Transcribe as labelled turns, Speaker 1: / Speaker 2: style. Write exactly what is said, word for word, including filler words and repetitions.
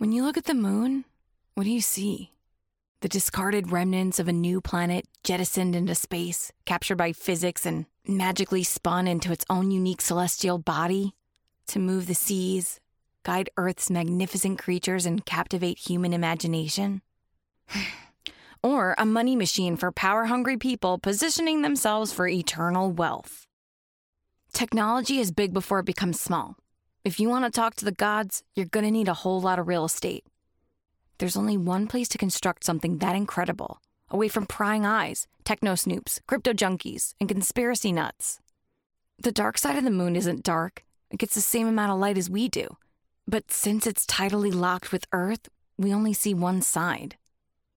Speaker 1: When you look at the moon, what do you see? The discarded remnants of a new planet jettisoned into space, captured by physics and magically spun into its own unique celestial body to move the seas, guide Earth's magnificent creatures, and captivate human imagination? Or a money machine for power-hungry people positioning themselves for eternal wealth? Technology is big before it becomes small. If you want to talk to the gods, you're going to need a whole lot of real estate. There's only one place to construct something that incredible, away from prying eyes, techno-snoops, crypto junkies, and conspiracy nuts. The dark side of the moon isn't dark. It gets the same amount of light as we do. But since it's tidally locked with Earth, we only see one side.